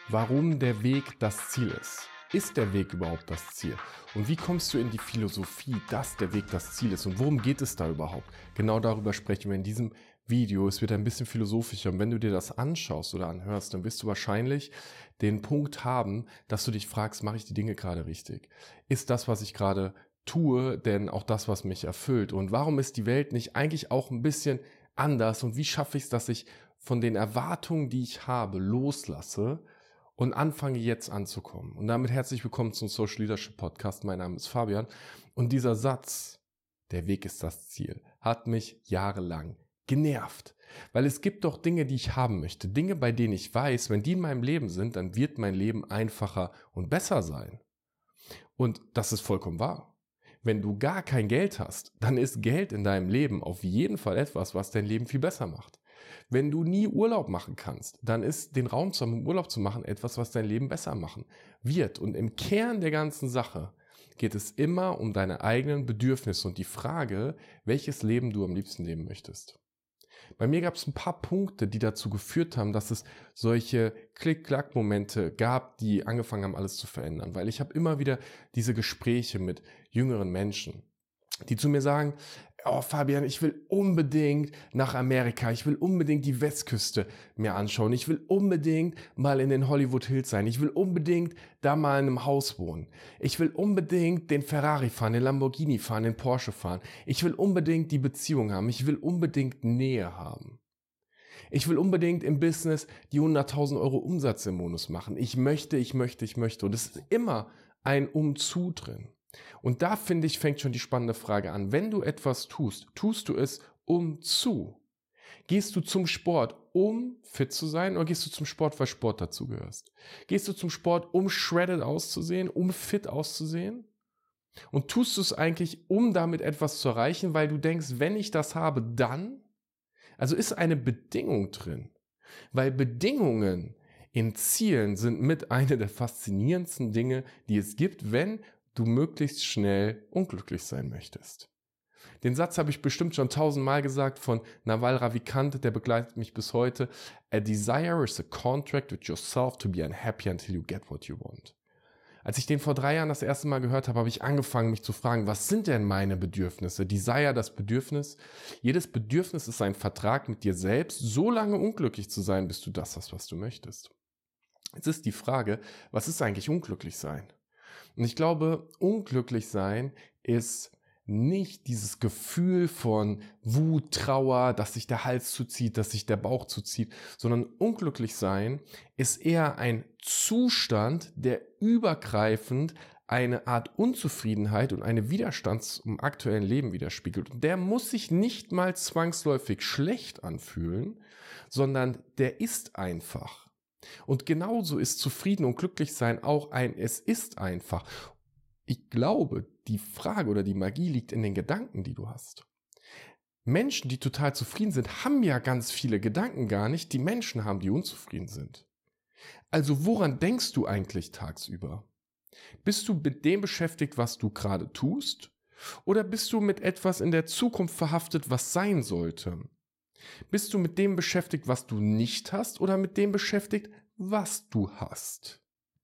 warum der Weg das Ziel ist. Ist der Weg überhaupt das Ziel? Und wie kommst du in die Philosophie, dass der Weg das Ziel ist? Und worum geht es da überhaupt? Genau darüber sprechen wir in diesem Video. Es wird ein bisschen philosophischer. Und wenn du dir das anschaust oder anhörst, dann wirst du wahrscheinlich den Punkt haben, dass du dich fragst, mache ich die Dinge gerade richtig? Ist das, was ich gerade tue, denn auch das, was mich erfüllt? Und warum ist die Welt nicht eigentlich auch ein bisschen anders? Und wie schaffe ich es, dass ich von den Erwartungen, die ich habe, loslasse und anfange jetzt anzukommen? Und damit herzlich willkommen zum Social Leadership Podcast. Mein Name ist Fabian. Und dieser Satz, der Weg ist das Ziel, hat mich jahrelang genervt. Weil es gibt doch Dinge, die ich haben möchte. Dinge, bei denen ich weiß, wenn die in meinem Leben sind, dann wird mein Leben einfacher und besser sein. Und das ist vollkommen wahr. Wenn du gar kein Geld hast, dann ist Geld in deinem Leben auf jeden Fall etwas, was dein Leben viel besser macht. Wenn du nie Urlaub machen kannst, dann ist den Raum zu haben, um Urlaub zu machen, etwas, was dein Leben besser machen wird. Und im Kern der ganzen Sache geht es immer um deine eigenen Bedürfnisse und die Frage, welches Leben du am liebsten leben möchtest. Bei mir gab es ein paar Punkte, die dazu geführt haben, dass es solche Klick-Klack-Momente gab, die angefangen haben, alles zu verändern. Weil ich habe immer wieder diese Gespräche mit jüngeren Menschen, die zu mir sagen, oh Fabian, ich will unbedingt nach Amerika, ich will unbedingt die Westküste mir anschauen, ich will unbedingt mal in den Hollywood Hills sein, ich will unbedingt da mal in einem Haus wohnen, ich will unbedingt den Ferrari fahren, den Lamborghini fahren, den Porsche fahren, ich will unbedingt die Beziehung haben, ich will unbedingt Nähe haben. Ich will unbedingt im Business die 100.000 Euro Umsatz im Monat machen. Ich möchte. Und es ist immer ein Umzu drin. Und da, finde ich, fängt schon die spannende Frage an. Wenn du etwas tust, tust du es umzu. Gehst du zum Sport, um fit zu sein, oder gehst du zum Sport, weil Sport dazu gehört? Gehst du zum Sport, um shredded auszusehen, um fit auszusehen? Und tust du es eigentlich, um damit etwas zu erreichen, weil du denkst, wenn ich das habe, dann? Also ist eine Bedingung drin. Weil Bedingungen in Zielen sind mit einer der faszinierendsten Dinge, die es gibt, wenn du möglichst schnell unglücklich sein möchtest. Den Satz habe ich bestimmt schon 1000-mal gesagt von Naval Ravikant, der begleitet mich bis heute. A desire is a contract with yourself to be unhappy until you get what you want. Als ich den vor 3 Jahren das erste Mal gehört habe, habe ich angefangen, mich zu fragen, was sind denn meine Bedürfnisse? Desire, das Bedürfnis. Jedes Bedürfnis ist ein Vertrag mit dir selbst, so lange unglücklich zu sein, bis du das hast, was du möchtest. Jetzt ist die Frage, was ist eigentlich unglücklich sein? Und ich glaube, unglücklich sein ist nicht dieses Gefühl von Wut, Trauer, dass sich der Hals zuzieht, dass sich der Bauch zuzieht, sondern unglücklich sein ist eher ein Zustand, der übergreifend eine Art Unzufriedenheit und eine Widerstand zum aktuellen Leben widerspiegelt. Und der muss sich nicht mal zwangsläufig schlecht anfühlen, sondern der ist einfach. Und genauso ist zufrieden und glücklich sein auch ein Es ist einfach. Ich glaube, die Frage oder die Magie liegt in den Gedanken, die du hast. Menschen, die total zufrieden sind, haben ja ganz viele Gedanken gar nicht, die Menschen haben, die unzufrieden sind. Also woran denkst du eigentlich tagsüber? Bist du mit dem beschäftigt, was du gerade tust? Oder bist du mit etwas in der Zukunft verhaftet, was sein sollte? Bist du mit dem beschäftigt, was du nicht hast, oder mit dem beschäftigt, was du hast?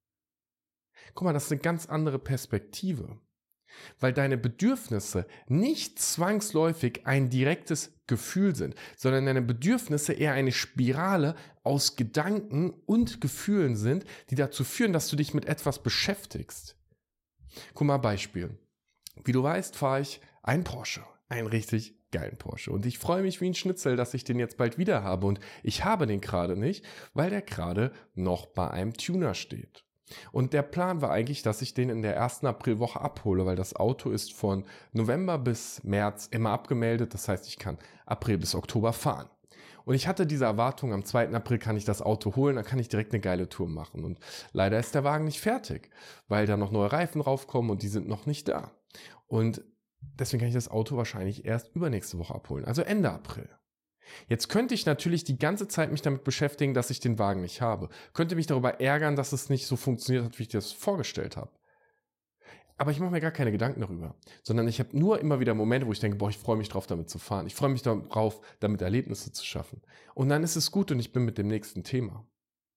Guck mal, das ist eine ganz andere Perspektive, weil deine Bedürfnisse nicht zwangsläufig ein direktes Gefühl sind, sondern deine Bedürfnisse eher eine Spirale aus Gedanken und Gefühlen sind, die dazu führen, dass du dich mit etwas beschäftigst. Guck mal, Beispiel. Wie du weißt, fahre ich einen Porsche, einen richtig geilen Porsche. Und ich freue mich wie ein Schnitzel, dass ich den jetzt bald wieder habe. Und ich habe den gerade nicht, weil der gerade noch bei einem Tuner steht. Und der Plan war eigentlich, dass ich den in der ersten Aprilwoche abhole, weil das Auto ist von November bis März immer abgemeldet. Das heißt, ich kann April bis Oktober fahren. Und ich hatte diese Erwartung, am 2. April kann ich das Auto holen, dann kann ich direkt eine geile Tour machen. Und leider ist der Wagen nicht fertig, weil da noch neue Reifen raufkommen und die sind noch nicht da. Und deswegen kann ich das Auto wahrscheinlich erst übernächste Woche abholen, also Ende April. Jetzt könnte ich natürlich die ganze Zeit mich damit beschäftigen, dass ich den Wagen nicht habe. Könnte mich darüber ärgern, dass es nicht so funktioniert hat, wie ich das vorgestellt habe. Aber ich mache mir gar keine Gedanken darüber, sondern ich habe nur immer wieder Momente, wo ich denke, boah, ich freue mich drauf, damit zu fahren. Ich freue mich darauf, damit Erlebnisse zu schaffen. Und dann ist es gut und ich bin mit dem nächsten Thema.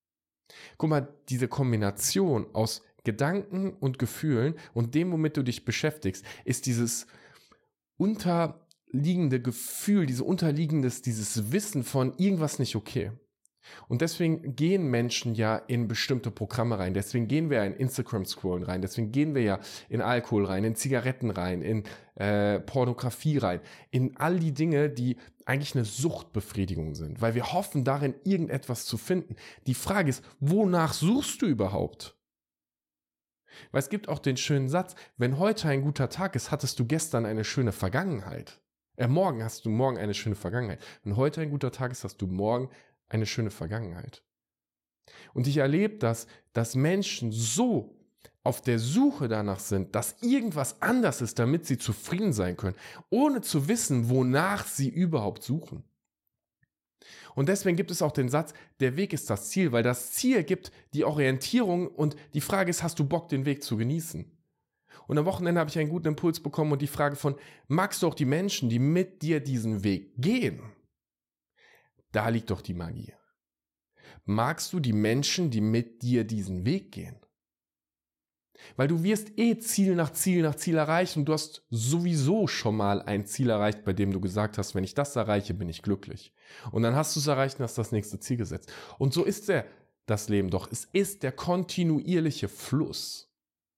Guck mal, diese Kombination aus Gedanken und Gefühlen und dem, womit du dich beschäftigst, ist dieses unterliegende Gefühl, dieses Wissen von irgendwas nicht okay. Und deswegen gehen Menschen ja in bestimmte Programme rein. Deswegen gehen wir ja in Instagram-Scrollen rein. Deswegen gehen wir ja in Alkohol rein, in Zigaretten rein, in Pornografie rein. In all die Dinge, die eigentlich eine Suchtbefriedigung sind. Weil wir hoffen, darin irgendetwas zu finden. Die Frage ist, wonach suchst du überhaupt? Weil es gibt auch den schönen Satz, wenn heute ein guter Tag ist, hattest du gestern eine schöne Vergangenheit. Morgen hast du morgen eine schöne Vergangenheit. Wenn heute ein guter Tag ist, hast du morgen eine schöne Vergangenheit. Und ich erlebe das, dass Menschen so auf der Suche danach sind, dass irgendwas anders ist, damit sie zufrieden sein können, ohne zu wissen, wonach sie überhaupt suchen. Und deswegen gibt es auch den Satz, der Weg ist das Ziel, weil das Ziel gibt die Orientierung und die Frage ist, hast du Bock, den Weg zu genießen? Und am Wochenende habe ich einen guten Impuls bekommen und die Frage von, magst du auch die Menschen, die mit dir diesen Weg gehen? Da liegt doch die Magie. Magst du die Menschen, die mit dir diesen Weg gehen? Weil du wirst Ziel nach Ziel nach Ziel erreichen und du hast sowieso schon mal ein Ziel erreicht, bei dem du gesagt hast, wenn ich das erreiche, bin ich glücklich. Und dann hast du es erreicht und hast das nächste Ziel gesetzt. Und so ist das Leben doch. Es ist der kontinuierliche Fluss.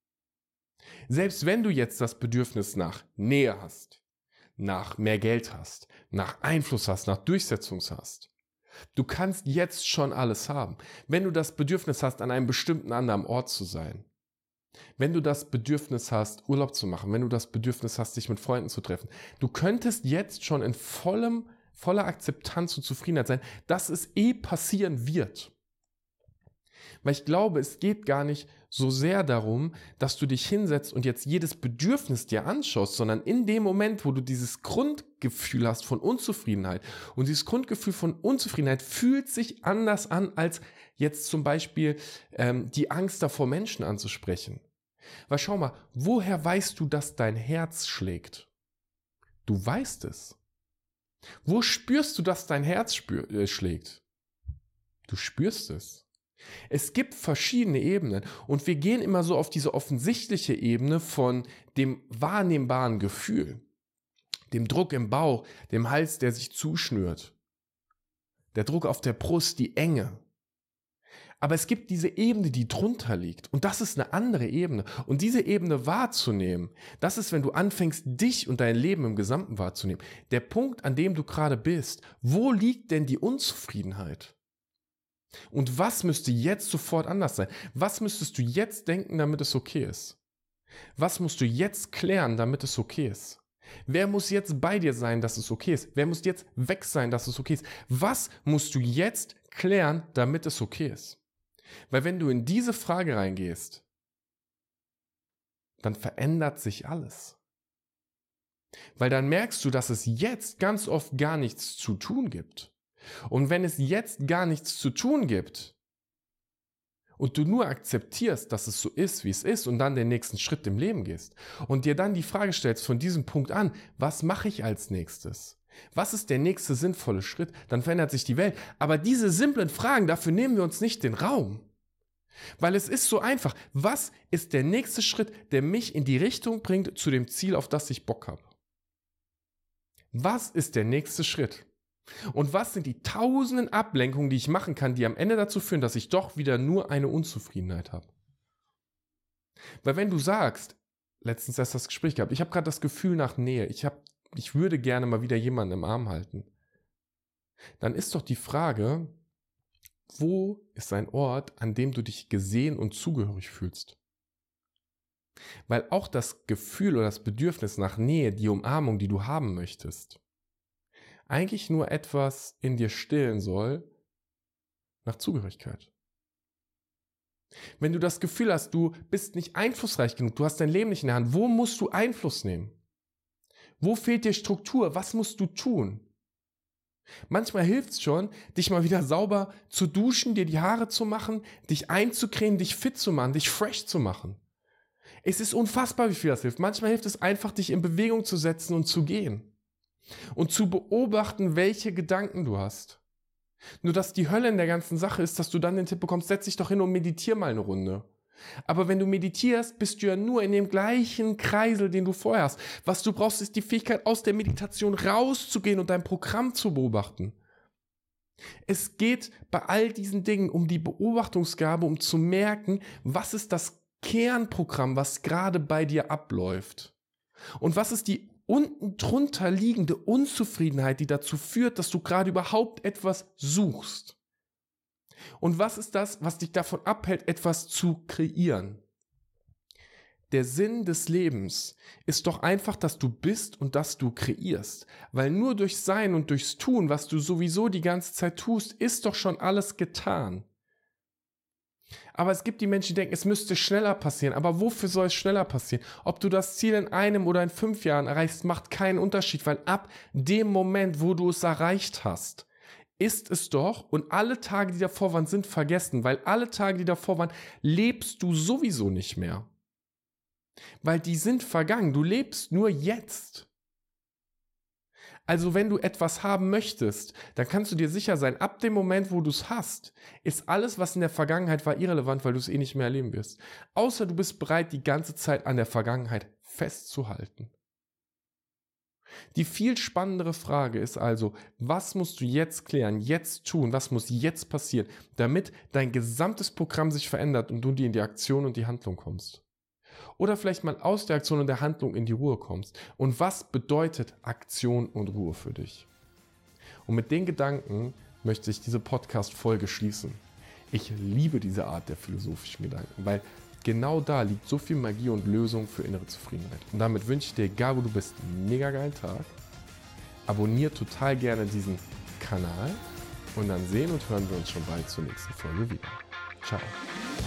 Selbst wenn du jetzt das Bedürfnis nach Nähe hast, nach mehr Geld hast, nach Einfluss hast, nach Durchsetzung hast, du kannst jetzt schon alles haben. Wenn du das Bedürfnis hast, an einem bestimmten anderen Ort zu sein, wenn du das Bedürfnis hast, Urlaub zu machen, wenn du das Bedürfnis hast, dich mit Freunden zu treffen, du könntest jetzt schon in voller Akzeptanz und Zufriedenheit sein, dass es passieren wird. Weil ich glaube, es geht gar nicht so sehr darum, dass du dich hinsetzt und jetzt jedes Bedürfnis dir anschaust, sondern in dem Moment, wo du dieses Grundgefühl hast von Unzufriedenheit und dieses Grundgefühl von Unzufriedenheit fühlt sich anders an, als jetzt zum Beispiel die Angst davor, Menschen anzusprechen. Weil schau mal, woher weißt du, dass dein Herz schlägt? Du weißt es. Wo spürst du, dass dein Herz schlägt? Du spürst es. Es gibt verschiedene Ebenen und wir gehen immer so auf diese offensichtliche Ebene von dem wahrnehmbaren Gefühl, dem Druck im Bauch, dem Hals, der sich zuschnürt, der Druck auf der Brust, die Enge. Aber es gibt diese Ebene, die drunter liegt und das ist eine andere Ebene und diese Ebene wahrzunehmen, das ist, wenn du anfängst, dich und dein Leben im Gesamten wahrzunehmen. Der Punkt, an dem du gerade bist, wo liegt denn die Unzufriedenheit? Und was müsste jetzt sofort anders sein? Was müsstest du jetzt denken, damit es okay ist? Was musst du jetzt klären, damit es okay ist? Wer muss jetzt bei dir sein, dass es okay ist? Wer muss jetzt weg sein, dass es okay ist? Was musst du jetzt klären, damit es okay ist? Weil wenn du in diese Frage reingehst, dann verändert sich alles. Weil dann merkst du, dass es jetzt ganz oft gar nichts zu tun gibt. Und wenn es jetzt gar nichts zu tun gibt und du nur akzeptierst, dass es so ist, wie es ist und dann den nächsten Schritt im Leben gehst und dir dann die Frage stellst von diesem Punkt an, was mache ich als nächstes? Was ist der nächste sinnvolle Schritt? Dann verändert sich die Welt. Aber diese simplen Fragen, dafür nehmen wir uns nicht den Raum. Weil es ist so einfach. Was ist der nächste Schritt, der mich in die Richtung bringt zu dem Ziel, auf das ich Bock habe? Was ist der nächste Schritt? Und was sind die tausenden Ablenkungen, die ich machen kann, die am Ende dazu führen, dass ich doch wieder nur eine Unzufriedenheit habe? Weil wenn du sagst, letztens erst das Gespräch gehabt, ich habe gerade das Gefühl nach Nähe, ich würde gerne mal wieder jemanden im Arm halten, dann ist doch die Frage, wo ist ein Ort, an dem du dich gesehen und zugehörig fühlst? Weil auch das Gefühl oder das Bedürfnis nach Nähe, die Umarmung, die du haben möchtest, eigentlich nur etwas in dir stillen soll nach Zugehörigkeit. Wenn du das Gefühl hast, du bist nicht einflussreich genug, du hast dein Leben nicht in der Hand, wo musst du Einfluss nehmen? Wo fehlt dir Struktur? Was musst du tun? Manchmal hilft es schon, dich mal wieder sauber zu duschen, dir die Haare zu machen, dich einzucremen, dich fit zu machen, dich fresh zu machen. Es ist unfassbar, wie viel das hilft. Manchmal hilft es einfach, dich in Bewegung zu setzen und zu gehen. Und zu beobachten, welche Gedanken du hast. Nur dass die Hölle in der ganzen Sache ist, dass du dann den Tipp bekommst, setz dich doch hin und meditier mal eine Runde. Aber wenn du meditierst, bist du ja nur in dem gleichen Kreisel, den du vorher hast. Was du brauchst, ist die Fähigkeit, aus der Meditation rauszugehen und dein Programm zu beobachten. Es geht bei all diesen Dingen um die Beobachtungsgabe, um zu merken, was ist das Kernprogramm, was gerade bei dir abläuft. Und was ist die unten drunter liegende Unzufriedenheit, die dazu führt, dass du gerade überhaupt etwas suchst. Und was ist das, was dich davon abhält, etwas zu kreieren? Der Sinn des Lebens ist doch einfach, dass du bist und dass du kreierst. Weil nur durch Sein und durchs Tun, was du sowieso die ganze Zeit tust, ist doch schon alles getan. Aber es gibt die Menschen, die denken, es müsste schneller passieren. Aber wofür soll es schneller passieren? Ob du das Ziel in 1 oder in 5 Jahren erreichst, macht keinen Unterschied, weil ab dem Moment, wo du es erreicht hast, ist es doch, und alle Tage, die davor waren, sind vergessen, weil alle Tage, die davor waren, lebst du sowieso nicht mehr. Weil die sind vergangen, du lebst nur jetzt. Also wenn du etwas haben möchtest, dann kannst du dir sicher sein, ab dem Moment, wo du es hast, ist alles, was in der Vergangenheit war, irrelevant, weil du es eh nicht mehr erleben wirst. Außer du bist bereit, die ganze Zeit an der Vergangenheit festzuhalten. Die viel spannendere Frage ist also, was musst du jetzt klären, jetzt tun, was muss jetzt passieren, damit dein gesamtes Programm sich verändert und du in die Aktion und die Handlung kommst. Oder vielleicht mal aus der Aktion und der Handlung in die Ruhe kommst. Und was bedeutet Aktion und Ruhe für dich? Und mit den Gedanken möchte ich diese Podcast-Folge schließen. Ich liebe diese Art der philosophischen Gedanken, weil genau da liegt so viel Magie und Lösung für innere Zufriedenheit. Und damit wünsche ich dir, egal wo du bist, einen mega geilen Tag. Abonniere total gerne diesen Kanal und dann sehen und hören wir uns schon bald zur nächsten Folge wieder. Ciao.